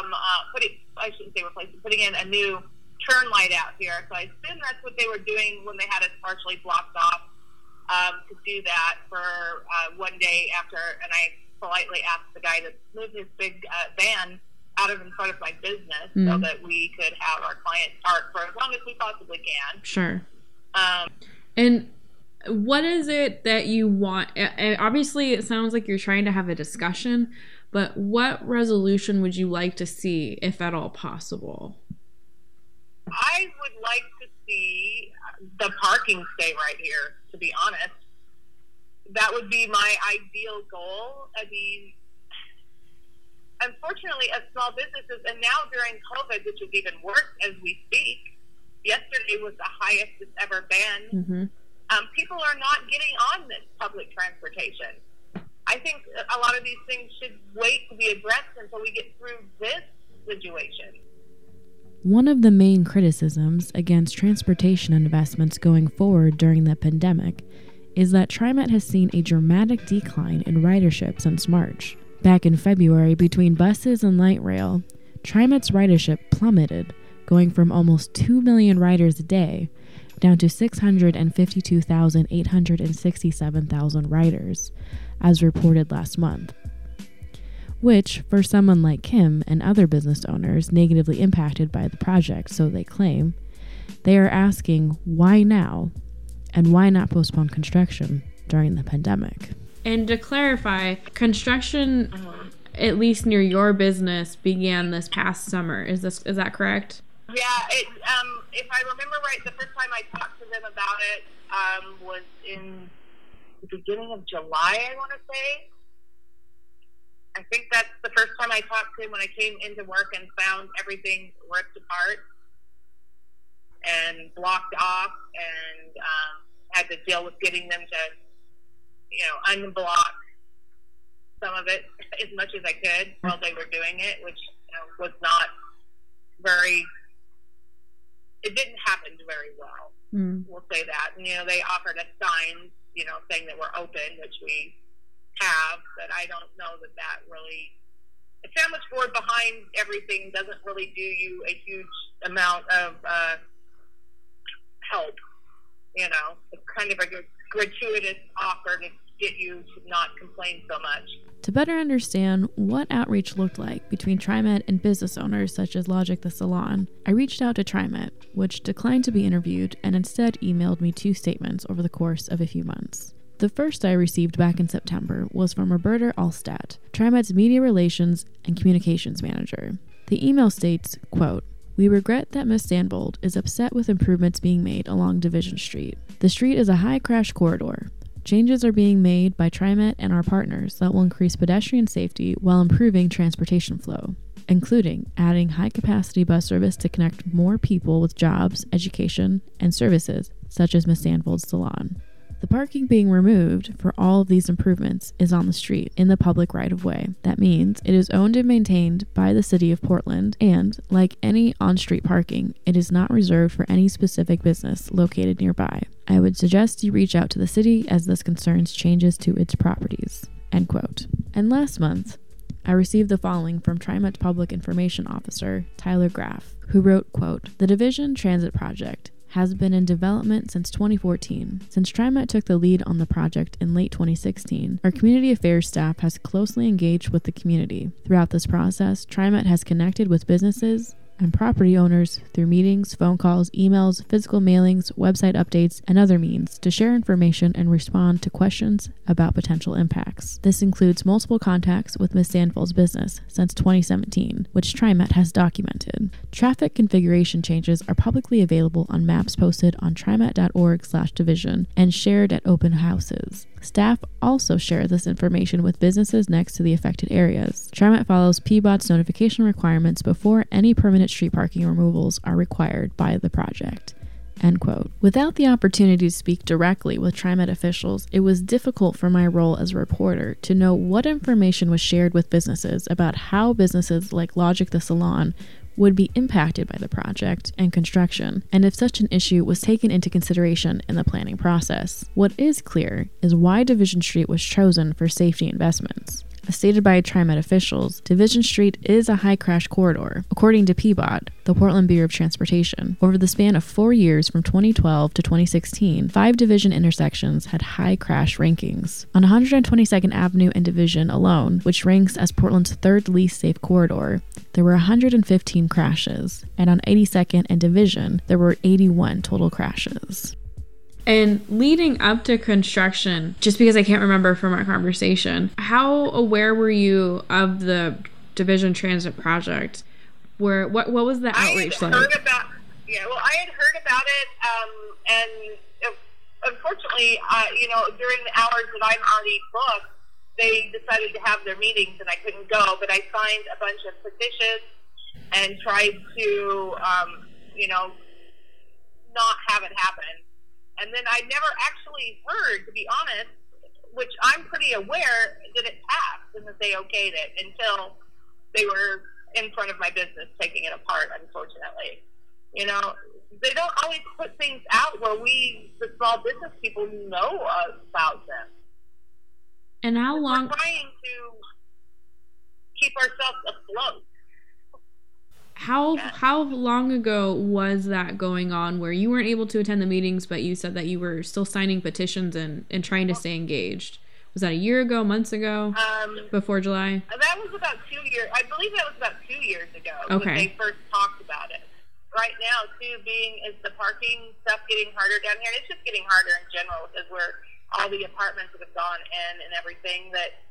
putting in a new turn light out here. So I assume that's what they were doing when they had us partially blocked off to do that for one day after. And I politely asked the guy to move his big van out of in front of my business so that we could have our clients park for as long as we possibly can. Sure. And what is it that you want? Obviously, it sounds like you're trying to have a discussion, but what resolution would you like to see, if at all possible? I would like to see the parking stay right here, to be honest. That would be my ideal goal. I mean, unfortunately, as small businesses, and now during COVID, which is even worse as we speak, yesterday was the highest it's ever been. People are not getting on this public transportation. I think a lot of these things should wait to be addressed until we get through this situation. One of the main criticisms against transportation investments going forward during the pandemic is that TriMet has seen a dramatic decline in ridership since March. Back in February, between buses and light rail, TriMet's ridership plummeted, going from almost 2 million riders a day down to 652,867 riders, as reported last month, which, for someone like Kim and other business owners negatively impacted by the project, so they claim, they are asking why now, and why not postpone construction during the pandemic. And to clarify, construction, at least near your business, began this past summer. Is that correct? Yeah, if I remember right, the first time I talked to them about it was in the beginning of July, I want to say. I think that's the first time I talked to him, when I came into work and found everything ripped apart and blocked off, and had to deal with getting them to, unblock some of it as much as I could while they were doing it, which was not very. It didn't happen very well. We'll say that. And, they offered us signs, saying that we're open, which we have, but I don't know that really, a sandwich board behind everything doesn't really do you a huge amount of help. It's kind of a gratuitous offer to get you to not complain so much. To better understand what outreach looked like between TriMet and business owners such as Logic the Salon, I reached out to TriMet, which declined to be interviewed and instead emailed me 2 statements over the course of a few months. The first I received back in September was from Roberta Allstadt, TriMet's Media Relations and Communications Manager. The email states, quote, "We regret that Ms. Sandvold is upset with improvements being made along Division Street. The street is a high crash corridor. Changes are being made by TriMet and our partners that will increase pedestrian safety while improving transportation flow, including adding high-capacity bus service to connect more people with jobs, education, and services, such as Ms. Sandvold's salon. The parking being removed for all of these improvements is on the street, in the public right-of-way. That means it is owned and maintained by the City of Portland, and, like any on-street parking, it is not reserved for any specific business located nearby. I would suggest you reach out to the city as this concerns changes to its properties." End quote. And last month, I received the following from TriMet's Public Information Officer, Tyler Graff, who wrote, quote, "The Division Transit Project has been in development since 2014. Since TriMet took the lead on the project in late 2016, our community affairs staff has closely engaged with the community. Throughout this process, TriMet has connected with businesses, and property owners through meetings, phone calls, emails, physical mailings, website updates, and other means to share information and respond to questions about potential impacts. This includes multiple contacts with Ms. Sandvold's business since 2017, which TriMet has documented. Traffic configuration changes are publicly available on maps posted on trimet.org/division and shared at open houses. Staff also share this information with businesses next to the affected areas. TriMet follows PBOT's notification requirements before any permanent street parking removals are required by the project. End quote. Without the opportunity to speak directly with TriMet officials, it was difficult for my role as a reporter to know what information was shared with businesses about how businesses like Logic the Salon would be impacted by the project and construction, and if such an issue was taken into consideration in the planning process. What is clear is why Division Street was chosen for safety investments. As stated by TriMet officials, Division Street is a high crash corridor. According to PBOT, the Portland Bureau of Transportation, over the span of 4 years from 2012 to 2016, 5 Division intersections had high crash rankings. On 122nd Avenue and Division alone, which ranks as Portland's third least safe corridor, there were 115 crashes, and on 82nd and Division, there were 81 total crashes. And leading up to construction, just because I can't remember from our conversation, how aware were you of the Division Transit project? What was the outreach like? I had heard about it, and unfortunately, during the hours that I'm already booked, they decided to have their meetings, and I couldn't go. But I signed a bunch of petitions and tried to, not have it happen. And then I never actually heard, to be honest, which I'm pretty aware that it passed and that they okayed it until they were in front of my business taking it apart, unfortunately. They don't always put things out where we, the small business people, know about them. And how long? We're trying to keep ourselves afloat. How long ago was that going on where you weren't able to attend the meetings, but you said that you were still signing petitions and trying to stay engaged? Was that a year ago, months ago, before July? That was about 2 years. I believe that was about 2 years ago when they first talked about it. Right now, too, is the parking stuff getting harder down here? And it's just getting harder in general because all the apartments that have gone in and everything. That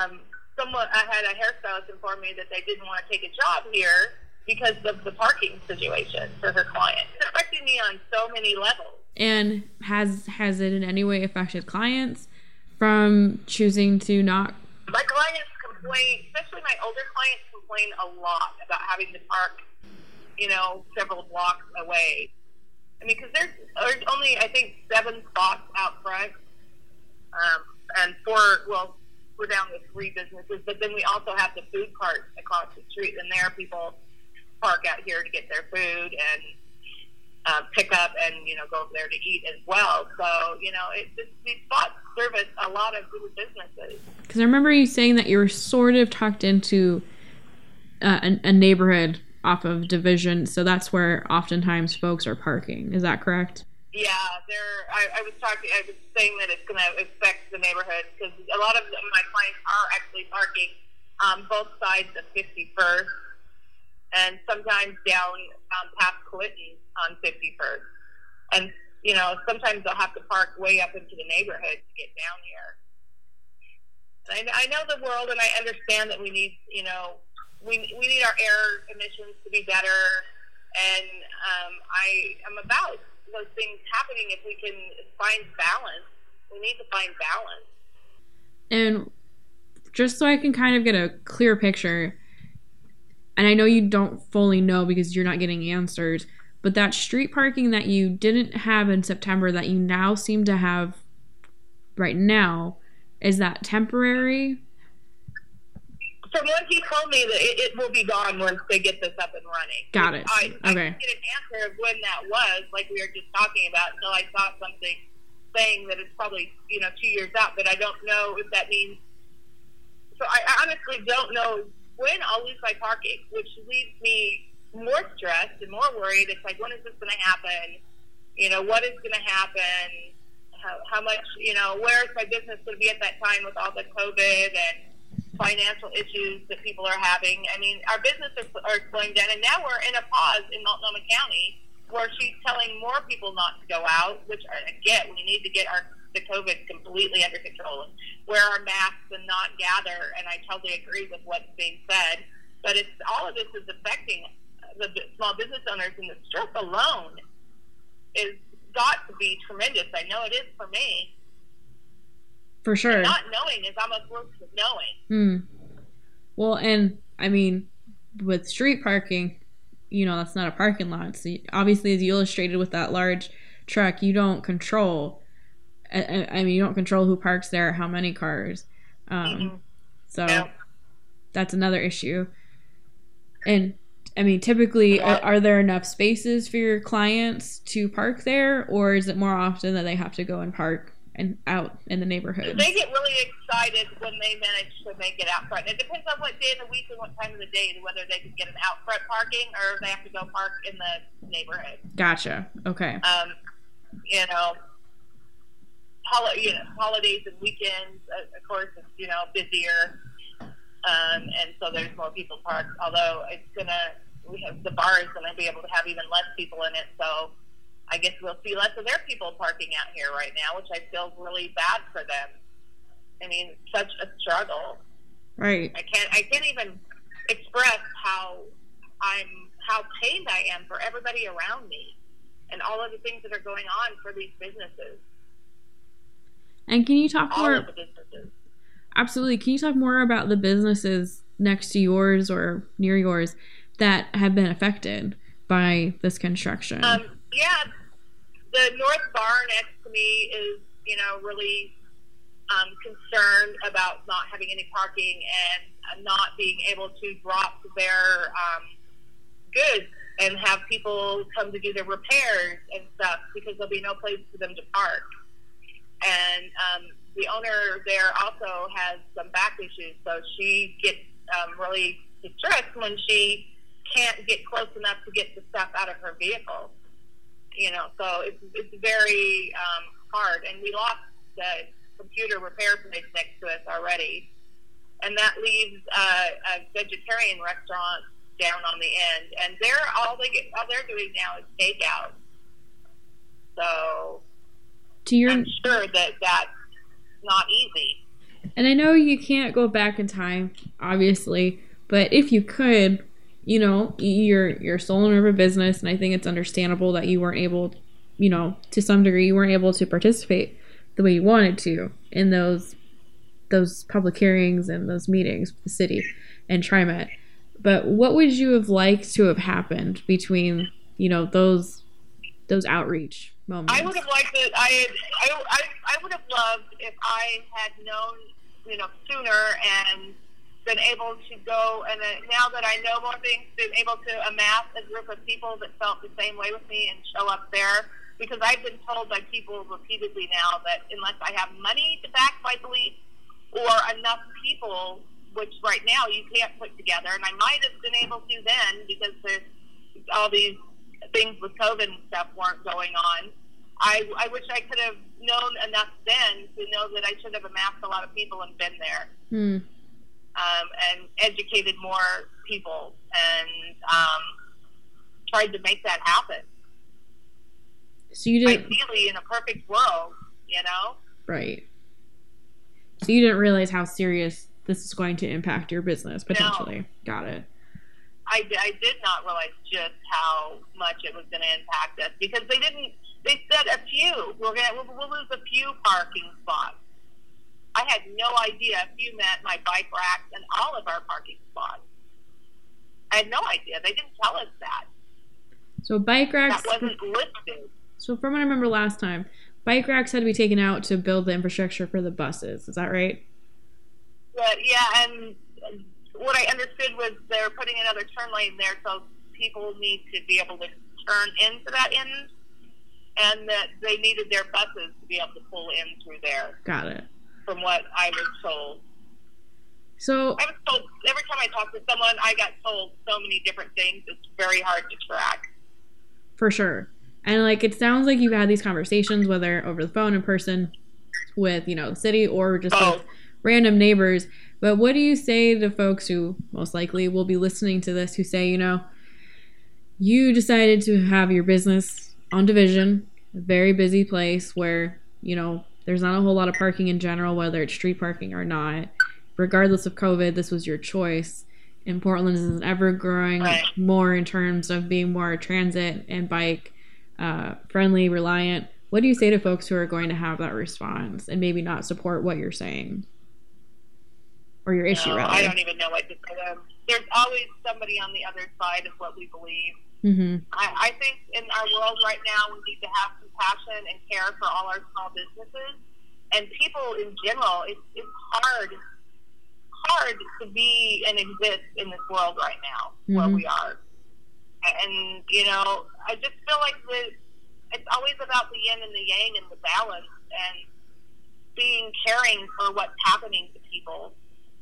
I had a hairstylist inform me that they didn't want to take a job here because of the parking situation for her client. It's affecting me on so many levels. And has it in any way affected clients from choosing to not? My clients complain, especially my older clients, complain a lot about having to park, several blocks away. I mean, because there's only, I think, 7 spots out front, and we're down to 3 businesses, but then we also have the food carts across the street, and there people park out here to get their food and pick up and, go over there to eat as well. So, these spots service a lot of good businesses. Because I remember you saying that you were sort of tucked into a neighborhood off of Division, so that's where oftentimes folks are parking. Is that correct? Yeah, I was saying that it's going to affect the neighborhood because a lot of my clients are actually parking both sides of 51st and sometimes down past Clinton on 51st. And, sometimes they'll have to park way up into the neighborhood to get down here. And I know the world, and I understand that we need, we need our air emissions to be better, and I am about those things happening if we can find balance. We need to find balance. And just so I can kind of get a clear picture, and I know you don't fully know because you're not getting answers, but that street parking that you didn't have in September that you now seem to have right now, is that temporary? From what he told me, that it will be gone once they get this up and running. Got it. I didn't get an answer of when that was, like we were just talking about, until I saw something saying that it's probably 2 years out, but I don't know if that means. So I honestly don't know when I'll lose my parking, which leaves me more stressed and more worried. It's like, when is this going to happen? What is going to happen? How much? Where is my business going to be at that time with all the COVID and financial issues that people are having. I mean, our businesses are slowing down, and now we're in a pause in Multnomah County where she's telling more people not to go out, which I get. We need to get the COVID completely under control and wear our masks and not gather, and I totally agree with what's being said. But all of this is affecting the small business owners, and the stress alone is got to be tremendous. I know it is for me. For sure. And not knowing is almost worse than knowing. Well, and I mean, with street parking, you know, that's not a parking lot. So obviously, as you illustrated with that large truck, you don't control. I mean, you don't control who parks there, how many cars. So that's another issue. And I mean, typically, are there enough spaces for your clients to park there, or is it more often that they have to go and park and out in the neighborhood? They get really excited when they manage to make it out front. It depends on what day of the week and what time of the day, whether they can get an out front parking or they have to go park in the neighborhood. Gotcha. Okay. You know, holidays and weekends, of course, it's, you know, busier. And so there's more people parked, although the bar is going to be able to have even less people in it. So I guess we'll see less of their people parking out here right now, which I feel really bad for them. I mean, such a struggle. Right. I can't even express how pained I am for everybody around me and all of the things that are going on for these businesses. And can you talk more? All of the businesses. Absolutely. Can you talk more about the businesses next to yours or near yours that have been affected by this construction? Yeah, the North Bar next to me is, you know, really concerned about not having any parking and not being able to drop their goods and have people come to do their repairs and stuff because there'll be no place for them to park. And the owner there also has some back issues, so she gets really distressed when she can't get close enough to get the stuff out of her vehicle. You know, so it's very hard. And we lost the computer repair place next to us already, and that leaves a vegetarian restaurant down on the end, and all they're doing now is takeout. So I'm sure that that's not easy. And I know you can't go back in time, obviously, but if you could, you know, you're sole owner of a business, and I think it's understandable that you weren't able, you know, to some degree, you weren't able to participate the way you wanted to in those public hearings and those meetings with the city and TriMet. But what would you have liked to have happened between, you know, those outreach moments? I would have liked it. I would have loved if I had known, you know, sooner and been able to go. And now that I know more things, been able to amass a group of people that felt the same way with me and show up there. Because I've been told by people repeatedly now that unless I have money to back my belief or enough people, which right now you can't put together, and I might have been able to then because there's all these things with COVID and stuff weren't going on. I wish I could have known enough then to know that I should have amassed a lot of people and been there. And educated more people and tried to make that happen. So you didn't, ideally in a perfect world, you know? Right. So you didn't realize how serious this is going to impact your business potentially. No. Got it. I did not realize just how much it was going to impact us because they said a few. We'll lose a few parking spots. I had no idea a few meant my bike racks and all of our parking spots. I had no idea. They didn't tell us that. So bike racks... That wasn't listed. So from what I remember last time, bike racks had to be taken out to build the infrastructure for the buses. Is that right? Yeah, and what I understood was they're putting another turn lane there so people need to be able to turn into that end, and that they needed their buses to be able to pull in through there. Got it. From what I was told. So I was told, every time I talk to someone, I got told so many different things. It's very hard to track. For sure. And like it sounds like you've had these conversations, whether over the phone, in person, with, you know, the city or just with random neighbors. But what do you say to folks who most likely will be listening to this who say, you decided to have your business on Division, a very busy place where, there's not a whole lot of parking in general, whether it's street parking or not. Regardless of COVID, this was your choice. And Portland is an ever growing more in terms of being more transit and bike friendly, reliant. What do you say to folks who are going to have that response and maybe not support what you're saying? Or your issue, rather? I don't even know what to say to them. There's always somebody on the other side of what we believe. Mm-hmm. I think in our world right now, we need to have compassion and care for all our small businesses and people in general. It's hard to be and exist in this world right now where we are. And, I just feel like it's always about the yin and the yang and the balance and being caring for what's happening to people.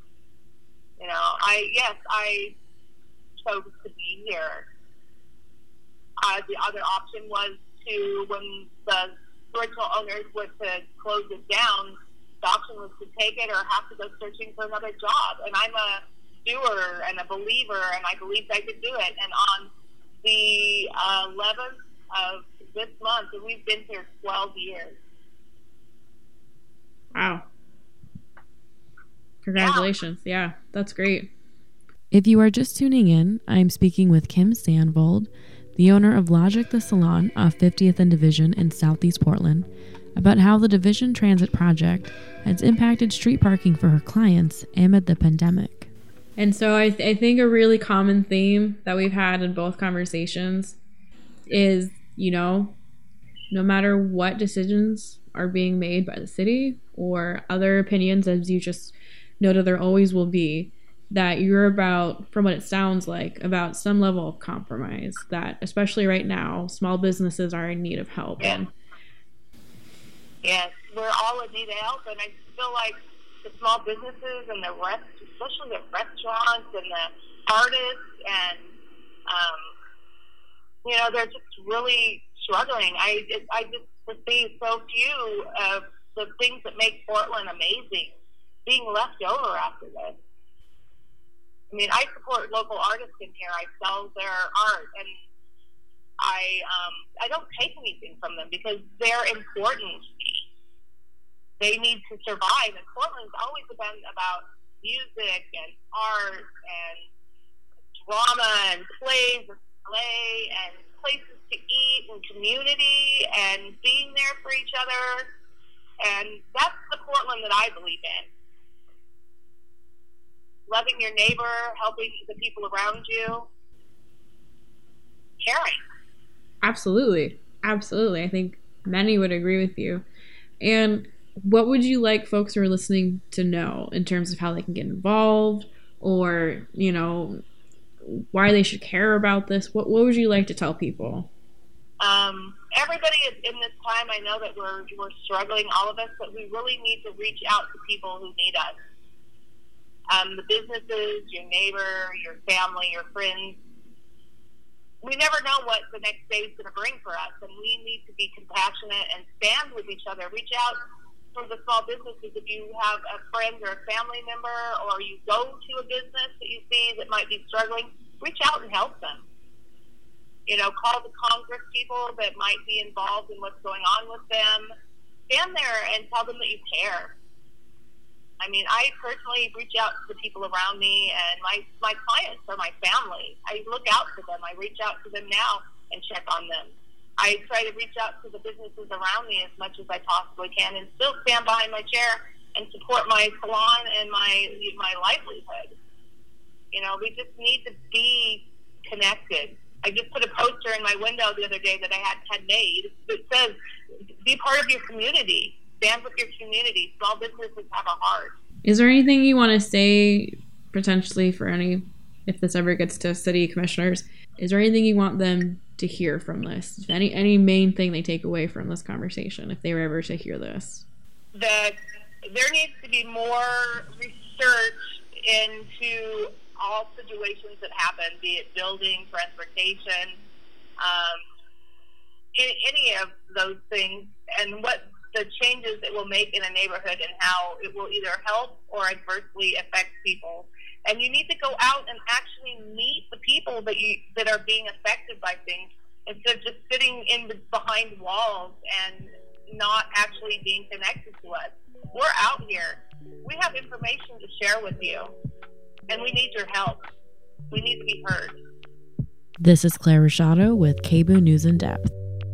I chose to be here. The other option was when the original owners were to close it down, the option was to take it or have to go searching for another job. And I'm a doer and a believer, and I believed I could do it. And on the 11th of this month, and we've been here 12 years. Wow. Congratulations. Yeah, that's great. If you are just tuning in, I'm speaking with Kim Sandvold, the owner of Logic the Salon off 50th and Division in Southeast Portland, about how the Division Transit Project has impacted street parking for her clients amid the pandemic. And so I think a really common theme that we've had in both conversations is, no matter what decisions are being made by the city or other opinions, as you just noted, there always will be, that you're about, from what it sounds like, about some level of compromise that, especially right now, small businesses are in need of help. Yes, we're all in need of help, and I feel like the small businesses and especially the restaurants and the artists and, they're just really struggling. I just see so few of the things that make Portland amazing being left over after this. I mean, I support local artists in here. I sell their art, and I don't take anything from them because they're important to me. They need to survive, and Portland's always been about music and art and drama and plays and play and places to eat and community and being there for each other. And that's the Portland that I believe in. Loving your neighbor, helping the people around you, caring. Absolutely. I think many would agree with you. And what would you like folks who are listening to know in terms of how they can get involved or, why they should care about this? What would you like to tell people? Everybody in this time, I know that we're struggling, all of us, but we really need to reach out to people who need us. The businesses, your neighbor, your family, your friends. We never know what the next day is going to bring for us, and we need to be compassionate and stand with each other. Reach out for the small businesses. If you have a friend or a family member, or you go to a business that you see that might be struggling, reach out and help them. Call the Congress people that might be involved in what's going on with them. Stand there and tell them that you care. I mean, I personally reach out to the people around me, and my clients are my family. I look out for them. I reach out to them now and check on them. I try to reach out to the businesses around me as much as I possibly can and still stand behind my chair and support my salon and my livelihood. We just need to be connected. I just put a poster in my window the other day that I had made that says, be part of your community. Stand with your community. Small businesses have a heart. Is there anything you want to say potentially for if this ever gets to city commissioners, is there anything you want them to hear from this? Any main thing they take away from this conversation if they were ever to hear this? That there needs to be more research into all situations that happen, be it building, transportation, any of those things, and what the changes it will make in a neighborhood and how it will either help or adversely affect people. And you need to go out and actually meet the people that are being affected by things instead of just sitting behind walls and not actually being connected to us. We're out here. We have information to share with you, and we need your help. We need to be heard. This is Claire Rashado with KBOO News in Depth.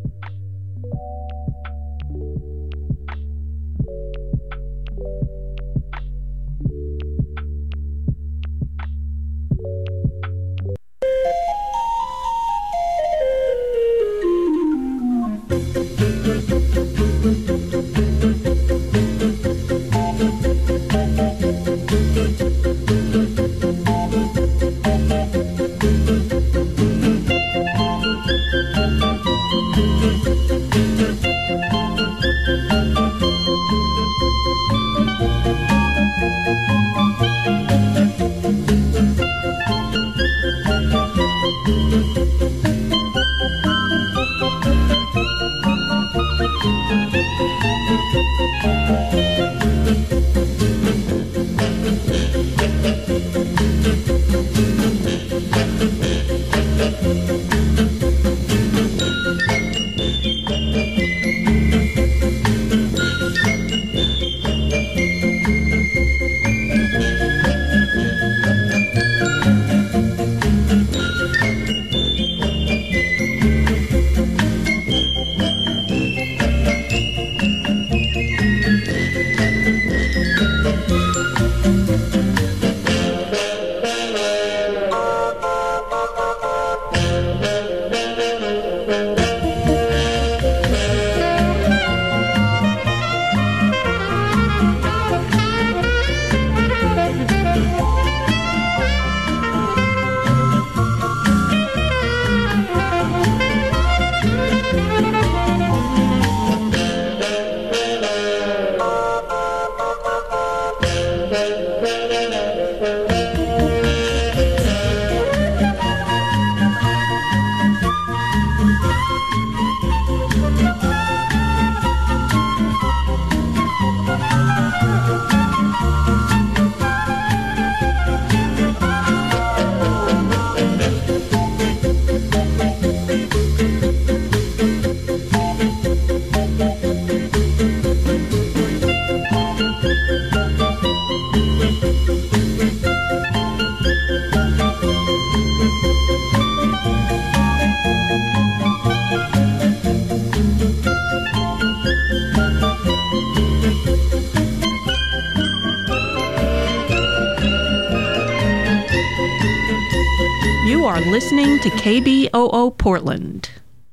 You are listening to KBOO Portland.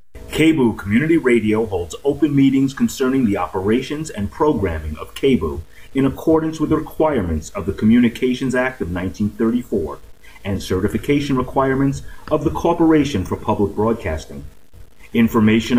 KBOO Community Radio holds open meetings concerning the operations and programming of KBOO in accordance with the requirements of the Communications Act of 1934 and certification requirements of the Corporation for Public Broadcasting. Information